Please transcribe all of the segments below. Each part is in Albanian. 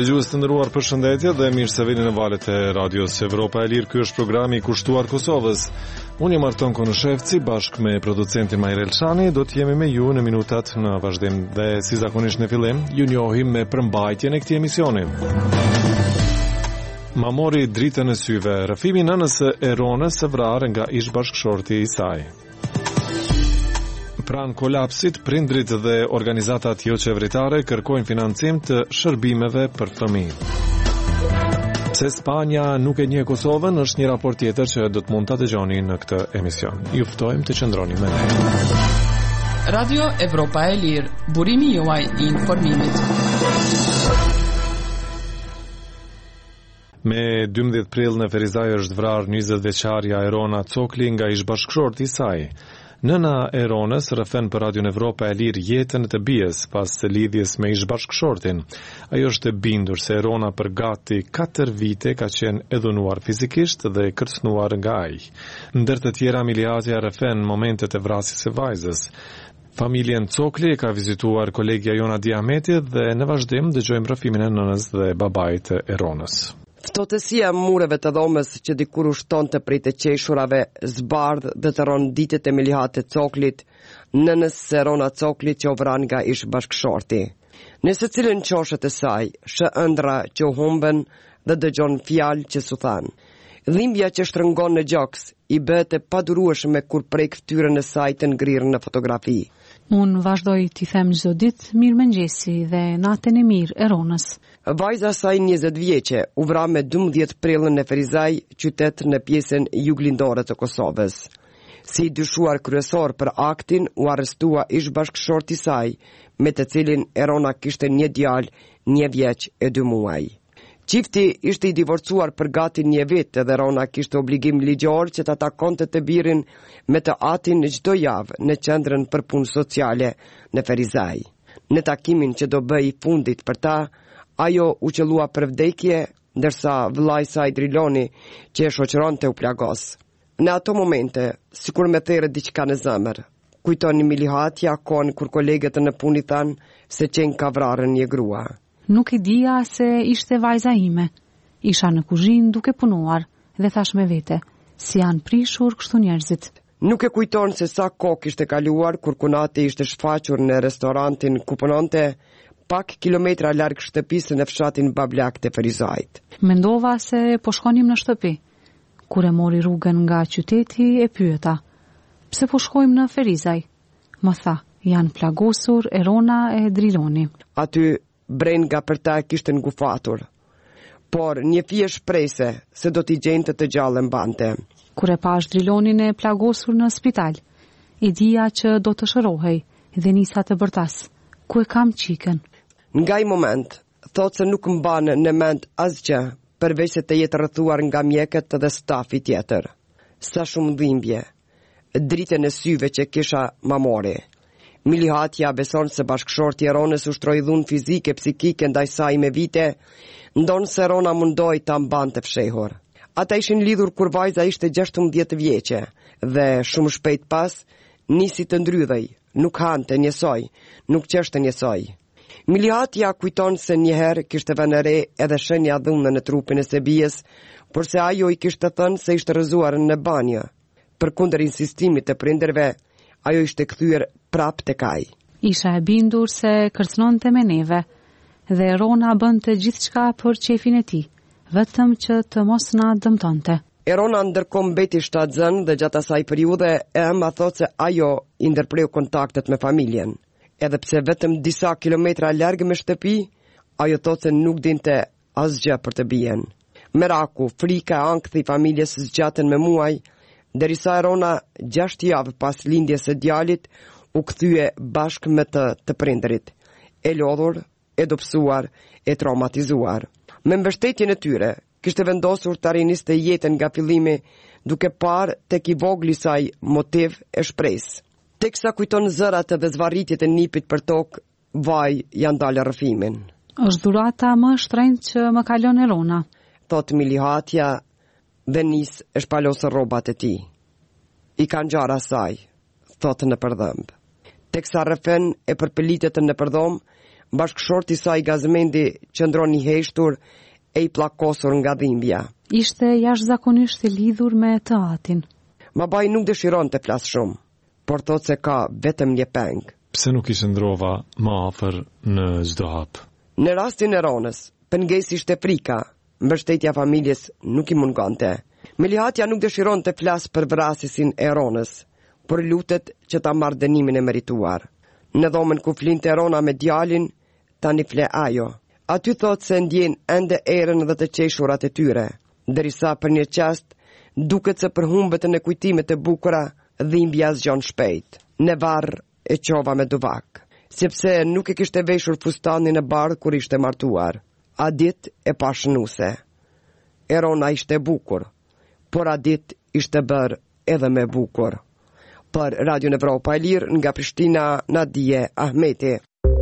Dëgjues të nderuar, përshëndetje dhe mirë se vini në valët e Radios Evropa e Lirë. Ky është programi i kushtuar Kosovës. Unë jam Arton Konushevci bashkë me producentin Majrel Çani. Do të jemi me ju në minutat në vazhdim dhe si zakonisht në fillim ju njohim me përmbajtjen e këtij emisioni. Ma mori dritën e syve. Rrëfimi nënës e Ronës së vrarë nga ish-bashkëshorti i saj. Pranë kolapsit, prindrit dhe organizatat jo qeveritare kërkojnë financim të shërbimeve për fëmijë. Pse Spanja nuk e njeh Kosovën është një raport tjetër që do të mund ta dëgjoni në këtë emision. Ju ftojmë të qëndroni me ne. Radio Evropa e Lirë, burimi juaj i informimit. Me 12 prill në Ferizaj është vrarë 20 vjeçarja Erona Cokli nga ish-bashkëshorti i saj. Nëna e Ronës rrëfen për Radion Evropa e Lirë jetën të bijës pas së lidhjes me ish-bashkëshortin. Ajo është e bindur se Erona për gati 4 vite ka qenë e dhunuar fizikisht dhe kërcënuar nga ai. Ndër të tjera, miliatja rrëfen momentet e vrasjes së vajzës. Familjen Cokli ka vizituar kolegja Jona Diameti dhe në vazhdim dëgjojmë rrëfimin e nënës dhe babait të Eronës. Ftotësia mureve të dhomës që dikur ushtonte prej të qeshurave zbardh dhe të ronë ditët e milihatë të Coklit, nënës së Erona Coklit që u vran nga ish-bashkëshorti. Në secilën qoshet e saj, shë ëndra që u humben dhe dëgjon fjalë që su than. Dhimbja që shtrëngon në gjoks i bëhet e padurueshme kur prek fytyrën e saj të ngrirë në fotografi. Unë vazhdoj t'i them çdo ditë mirëmëngjesi dhe natën e mirë Eronës. Vajza saj 20 vjeqe u vra me 12 prillën në Ferizaj, qytet në pjesën juglindore të Kosovës. Si dyshuar kryesor për aktin, u arrestua ish-bashkëshorti i saj, me të cilin Erona kishte një djalë 1 vjeç e 2 muaj. Çifti ishte i divorcuar për gati 1 vit dhe Erona kishte obligim ligjor që ta takonte të birin me të atin çdo javë në qendrën për punë sociale në Ferizaj. Në takimin që do bëj i fundit për ta, ajo u qellua për vdekje, ndërsa vllai i saj Driloni, që e shoqëronte, u plagos. Në ato momente, sikur me therrë diçka në zemër, kujtoni milihatja kohën kur kolegët në punë thanë se qenë ka vrarën një grua. Nuk i dija se ishte vajza ime. Isha në kuzhinë duke punuar dhe thash me vete, si janë prishur kështu njerëzit. Nuk e kujton se sa kohë kishte kaluar kur kunati ishte shfaqur në restorantin ku punonte, pak kilometra larg shtëpisë në fshatin Bablak të Ferizajt. Mendova se po shkonim në shtëpi. Kur e mori rrugën nga qyteti e pyeta, pse po shkojmë në Ferizaj? Më tha, janë plagosur Erona e Driloni. Aty brenga për ta kishte ngufatur, por një fije shprese se do t'i gjente të gjallë mbante. Kur e pash Drilonin e plagosur në spital, i dija që do të shërohej dhe nisa të bërtas, ku e kam qikën. Nga i moment, thot se nuk mban në mend asgjë, përveç se të jetë rrethuar nga mjekët dhe stafi tjetër. Sa shumë dhimbje, dritën e syve që kisha ma mori. Milihatja beson se bashkëshorti Eronës ushtroi dhunë fizike, psikike ndaj saj me vite, ndonë se Erona mundoi ta mbante fshehur. Ata ishin lidhur kur vajza ishte 16 vjeqe dhe shumë shpejt pas nisi të ndrydhej, nuk hante njësoj, nuk qeshte njësoj. Milihatja kujton se njëherë kishte vënë re edhe shenja dhunë në trupin e së bijës, por se ajo i kishte thënë se ishte rrëzuar në banjë. Përkundër insistimit të prindërve, ajo ishte kthyer prap tek ai. Isha e bindur se kërcënonte me neve dhe Erona bënte gjithçka për qefin e tij, vetëm që të mos na dëmtonte. Erona ndërkohë mbeti shtatzën dhe gjatë asaj periudhe Emma thotë se ajo i ndërpreu kontaktet me familjen. Edhe pse vetëm disa kilometra larg me shtëpi, ajo thotë se nuk dinte asgjë për të bien. Meraku, frika e ankthi familjes zgjatën me muaj, derisa Erona 6 javë pas lindjes së djalit u kthye bashkë me të prindërit, e lodhur, e dobësuar, e traumatizuar. Me mbështetjen e tyre, kishte vendosur të riniste jetën nga fillimi, duke parë tek i vogli saj motiv e shpresë. Teksa kujton zërat dhe zvarritjet e nipit për tokë, vaj janë dalë rrëfimin. Është dhurata më e shtrenjtë që më ka lënë Erona, thot milihatja dhe nis e shpalosë rrobat e tij. I kanë gjara saj, thot në përdhëmb. Teksa rrëfen e përpelitet në përdhom, Bashkëshorti i saj Gazmendi qëndron i heshtur e i pllakosur nga dhimbja. Ishte jashtëzakonisht i lidhur me të atin. Babai nuk dëshiron të flas shumë, por thot se ka vetëm një peng. Pse nuk i qëndrova më afër në çdo hap? Në rastin e Ronës, pengesi ishte frika, mbështetja familjes nuk i mungonte. Melihatja nuk dëshiron të flas për vrasësin e Ronës, por lutet që ta marrë dënimin e merituar. Në dhomën ku flinte Rona me djalin, tani fle ajo. Aty thot se ndjen ende erën dhe të qeshurat e tyre, derisa për një qast duket se përhumbet në kujtimet e bukura, dhimbja zgjon shpejt. Në varr e qova me duvak, sepse nuk e kishte veshur fustanin e bardh kur ishte martuar. A dit e pashënuse. Erona ishte bukur, por a dit ishte bërë edhe me bukur. Për Radio Evropa e Lirë nga Prishtina, Nadije Ahmeti.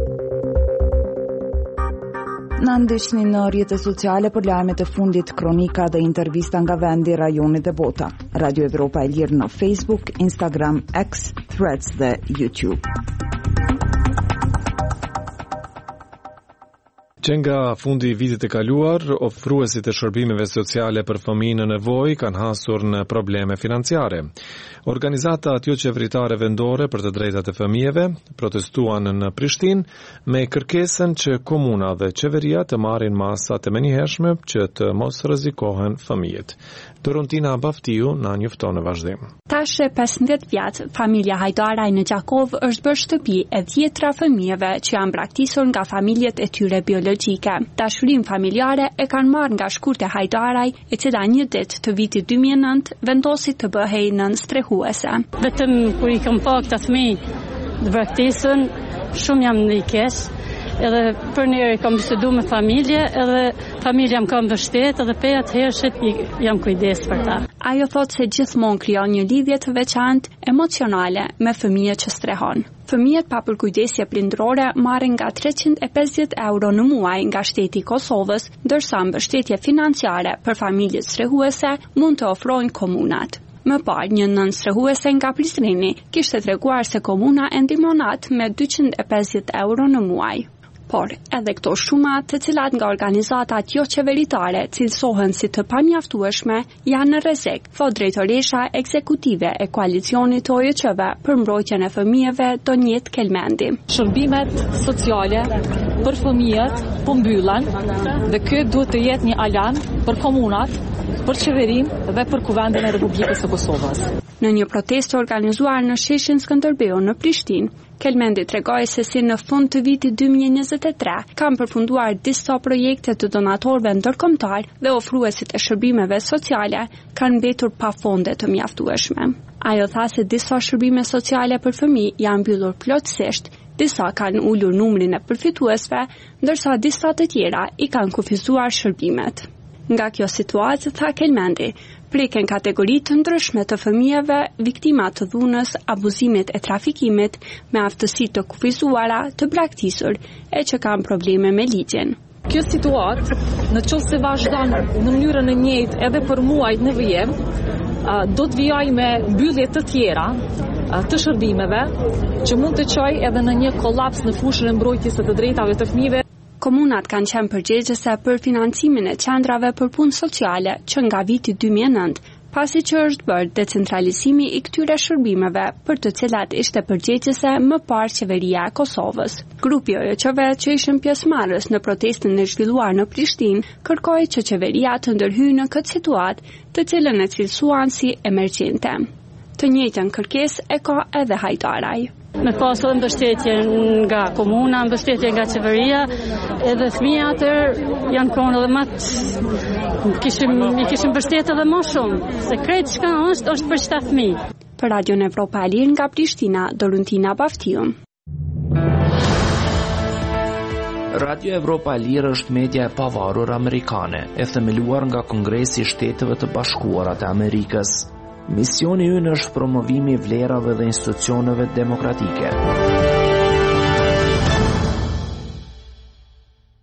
Na ndiqni në rrjetet sociale për lajmet e fundit, kronika dhe intervista nga vendi, rajonit dhe bota. Radio Evropa e Lirë në Facebook, Instagram, X, Threads dhe YouTube. Që nga fundi i vitit e kaluar, ofruesit e shërbimeve sociale për fëmijë në nevojë kanë hasur në probleme financiare. Organizata jo-qeveritare vendore për të drejtat e fëmijëve protestuan në Prishtinë me kërkesën që komuna dhe qeveria të marrin masa të menjëhershme që të mos rrezikohen fëmijët. Dorontina Baftiu na njofton në vazhdim. Tash 15 vjet, familja Hajdaraj në Gjakov është bërë shtëpi e 10 fëmijëve që janë braktisur nga familjet e tyre biologjike. Dashurinë familjare e kanë marrë nga Shkurte Hajdaraj, e cila një ditë të vitit 2009 vendosi të bëhej nën strehuese. Vetëm kur i kam pa këta fëmijë të braktisur, shumë jam në keq. Edhe për njëri kam bisedu me familje, edhe familja më kam mbështet, edhe pe atëhershit jam kujdes për ta. Ajo thot se gjithmonë krijon një lidhje të veçantë emocionale me fëmijët që strehon. Fëmijët pa përkujdesje prindërore marrin nga 350 euro në muaj nga shteti i Kosovës, ndërsa mbështetje financiare për familjet strehuese mund të ofrojnë komunat. Më parë, një nën strehuese nga Prizreni kishte treguar se komuna e ndihmon atë me 250 euro në muaj. Por edhe këto shumat, të cilat nga organizatat jo qeveritare cilësohen si të pamjaftueshme, janë në rrezik, thot drejtoresha ekzekutive e koalicionit të OJQ-ve për mbrojtjen e fëmijëve Donjet Kelmendi. Shërbimet sociale për fëmijët po mbyllen dhe ky duhet të jetë një alarm për komunat, për qeverinë dhe për kuvendin e Republikës së Kosovës. Në një protestë organizuar në sheshin Skënderbeu në Prishtinë, Kelmendi tregoi se si në fund të vitit 2023 kanë përfunduar disa projekte të donatorëve ndërkombëtar dhe ofruesit e shërbimeve sociale kanë mbetur pa fonde të mjaftueshme. Ajo tha se disa shërbime sociale për fëmijë janë mbyllur plotësisht, disa kanë ulur numrin e përfituesve, ndërsa disa të tjera i kanë kufizuar shërbimet. Nga kjo situatë, tha Kelmendi, preken kategori të ndryshme të fëmijëve viktima të dhunës, abuzimit e trafikimit, me aftësi të kufizuara, të braktisur e që kanë probleme me ligjin. Kjo situatë, në qoftë se vazhdon në mënyrën e njëjtë edhe për muajt në vijim, do të vijojë me mbyllje të tjera të shërbimeve, që mund të çojë edhe në një kollaps në fushën e mbrojtjes së të drejtave të fëmijëve. Komunat kanë qenë përgjegjëse për financimin e qendrave për punë sociale që nga viti 2009, pasi që është bërë decentralizimi i këtyre shërbimeve për të cilat ishte përgjegjëse më parë qeveria e Kosovës. Grupi OJQ-ve që ishin pjesëmarrës në protestën e zhvilluar në Prishtinë kërkoi që qeveria të ndërhyjë në këtë situatë, të cilën e cilësuan si emergjente. Të njëjtën kërkesë e ka edhe Hajdaraj. Me pasë edhe mbështetje nga komuna, mbështetje nga qeveria, edhe fëmijët janë konë edhe i kishim mbështetje edhe më shumë, se krejt çka është për çta fëmijë. Për Radio Evropa e Lirë nga Prishtina, Dorontina Baftiu. Radio Evropa e Lirë është media e pavarur amerikane, e themeluar nga Kongresi i Shteteve të Bashkuara të Amerikës. Misioni ynë është promovimi i vlerave dhe institucioneve demokratike.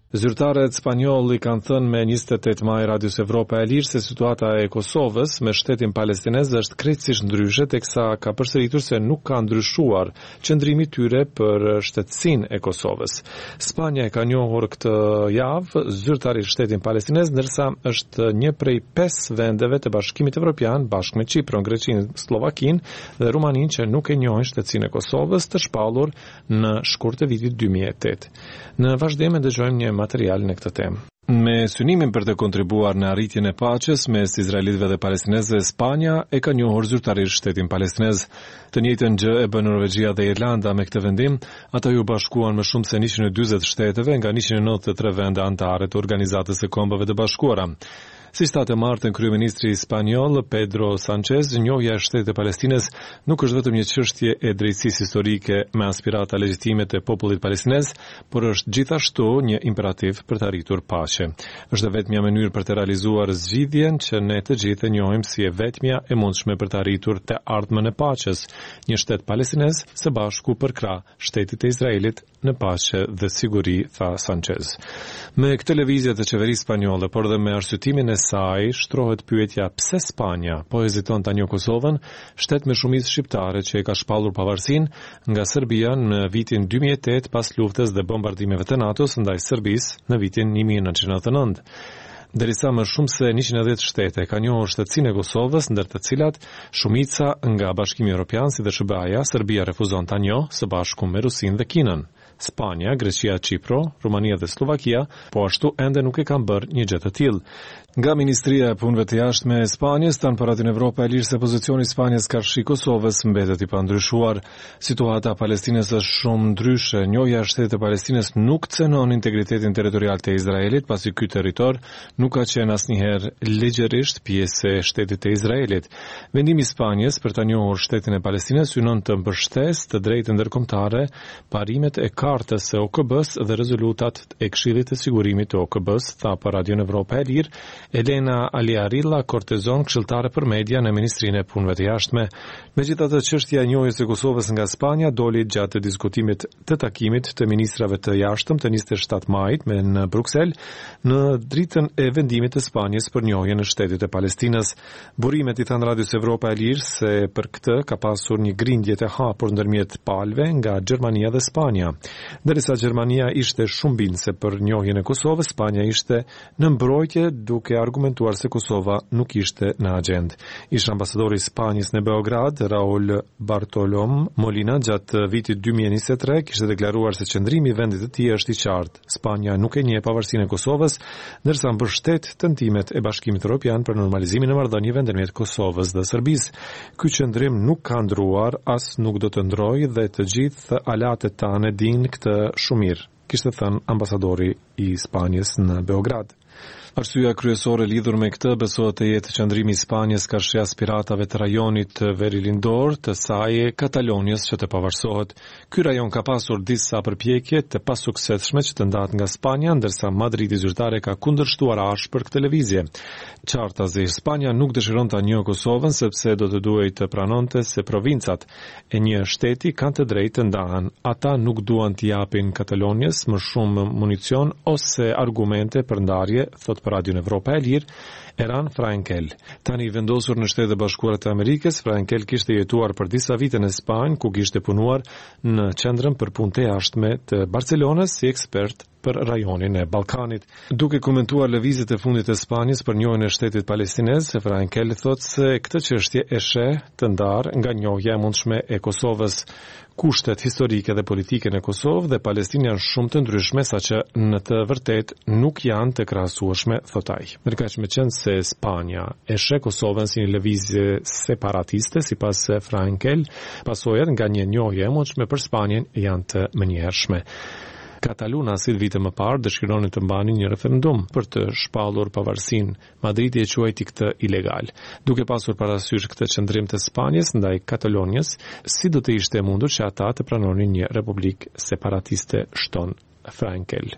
Zyrtarët spanjoll I kanë thënë me 28 maj Radios Evropa e Lirë se situata e Kosovës me shtetin palestinez është krejtësisht ndryshe, teksa ka përsëritur se nuk ka ndryshuar qëndrimi tyre për shtetësinë e Kosovës. Spanja e ka njohur këtë javë zyrtarisht shtetin palestinez, ndërsa është një prej 5 vendeve të Bashkimit Evropian bashkë me Çiprin, Greqinë, Slovakinë dhe Rumaninë që nuk e njohin shtetësinë e Kosovës, të shpallur në shkurt të vitit 2008. Në vazhdim dëgjojmë një material në këtë temë. Me synimin për të kontribuar në arritjen e paqes mes izraelitëve dhe palestinezëve, Spanja e ka njohur zyrtarisht shtetin palestinez. Të njëjtën gjë e bën Norvegjia dhe Irlanda me këtë vendim. Ata u bashkuan më shumë se 140 shteteve nga 193 vende anëtare të Organizatës së Kombeve të Bashkuara. Si shtatë martën, kryeministri spanjoll Pedro Sánchez njohja e shtetit të Palestinës nuk është vetëm një çështje e drejtësisë historike me aspirata legjitime të popullit palestinez, por është gjithashtu një imperativ për të arritur paqe. Është vetmja mënyrë për të realizuar zgjidhjen që ne të gjithë njohim si e vetmja e mundshme për të arritur të ardhmën e paqes, një shtet palestinez së bashku përkrah shtetit të Izraelit në paqe dhe siguri, tha Sánchez. Me këtë lëvizje të qeverisë spanjolle, por dhe me arsyetimin e saj, shtrohet pyetja pse Spanja po heziton ta njohë Kosovën, shtet me shumicë shqiptare që e ka shpallur pavarësinë nga Serbia në vitin 2008 pas luftës dhe bombardimeve të NATO-s ndaj Serbisë në vitin 1999. Derisa më shumë se 110 shtete ka njohur shtetësinë e Kosovës, ndër të cilat shumica nga Bashkimi Evropian si dhe SBA-ja, Serbia refuzon ta njohë së bashku me Rusinë dhe Kinën. Spanja, Greqia, Çipro, Rumania dhe Slovakia po ashtu ende nuk e kanë bërë një gjë të tillë. Nga Ministria e Punëve të Jashtme e Spanjës tanë për Radion Evropa e Lirë se pozicioni I Spanjës karshi Kosovës mbetet I pandryshuar. Situata e Palestinës është shumë ndryshe. Njohja e shtetit të Palestinës nuk cënon integritetin territorial të Izraelit, pasi ky territor nuk ka qenë asnjëherë ligjërisht pjesë e shtetit të Izraelit. Vendimi I Spanjës për ta njohur shtetin e Palestinës synon të mbështesë të drejtën ndërkombëtare, parimet e kartës së OKB-s dhe rezolutat e Këshillit të Sigurimit të OKB-s, tha për Radion Evropa e Lirë Elena Aliarilla Cortezon, këshilltare për media në Ministrinë e Punëve të Jashtme. Megjithatë, çështja e njohjes së Kosovës nga Spanja doli gjatë diskutimit të takimit të ministrave të jashtëm të 27 majit në Bruksel në dritën e vendimit të Spanjës për njohjen e shtetit të Palestinës. Burimet I thanë Radios Evropa e Lirë se për këtë ka pasur një grindje të hapur ndërmjet palëve nga Gjermania dhe Spanja. Ndërsa Gjermania ishte shumë bindëse për njohjen e Kosovës, Spanja ishte në mbrojtje duke argumentuar se Kosova nuk ishte në agjendë. Ish ambasadori I Spanjës në Beograd, Raul Bartolom Molina, gjatë vitit 2023 kishte deklaruar se qëndrimi I vendit të tij është I qartë. Spanja nuk e njeh pavarësinë e Kosovës, ndërsa mbështet tentimet e Bashkimit Evropian për normalizimin e marrëdhënieve ndërmjet Kosovës dhe Serbisë. Ky qëndrim nuk ka ndruar, as nuk do të ndrojë dhe të gjithë alatet tanë dinë këtë shumë mirë, kishte thënë ambasadori I Spanjës në Beograd. Arsyeja kryesore lidhur me këtë besohet të jetë qëndrimi I Spanjës karshi aspiratave të rajonit Verilindor të saj Katalonias që të pavarësohet. Ky rajon ka pasur disa përpjekje të pasuksesshme që të ndahet nga Spanja, ndërsa Madridi zyrtare ka kundërshtuar ashpër këtë lëvizje. Qartazi, Spanja nuk dëshiron ta njohë Kosovën sepse do të duhej të pranonte se provincat e një shteti kanë të drejtë të ndahen. Ata nuk duan t'i japin Katalonias më shumë municion ose argumente për ndarje, thot për Radion Evropa e Lirë, Eran Frankel. Tani I vendosur në Shtetet e Bashkuara të Amerikës, Frankel kishte jetuar për disa vite në Spanjë, ku kishte punuar në qendrën për punë të jashtme të Barcelonës si ekspert për rajonin e Ballkanit. Duke komentuar lëvizjet e fundit të Spanjës për njohjen e shtetit palestinez, Frankel thotë se këtë çështje e sheh të ndarë nga njohja e mundshme e Kosovës. Kushtet historike dhe politike në Kosovë dhe Palestinë janë shumë të ndryshme, saqë në të vërtetë nuk janë të krahasueshme, thot ai. Ndërkaq meqense se Spanja e sheh Kosovën si një lëvizje separatiste, sipas Frankel, pasojat nga një njohje e mundshme për Spanjën janë të menjëhershme. Katalunasit vite më parë dëshironin të mbanin një referendum për të shpallur pavarësinë. Madridi e quajti këtë ilegal. Duke pasur parasysh këtë qëndrim të Spanjës ndaj Katalonias, si do të ishte mundur që ata të pranonin një republikë separatiste, shton Frankel.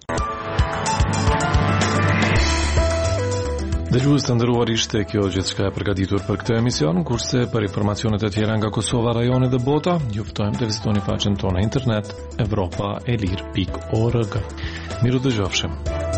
Dëgjues të nderuar, ishte kjo gjithçka e përgatitur për këtë emision, kurse për informacionet e tjera nga Kosova, rajoni dhe bota, ju ftojmë të vizitoni faqen tonë internet evropaelir.org. Miru dëgjofshim.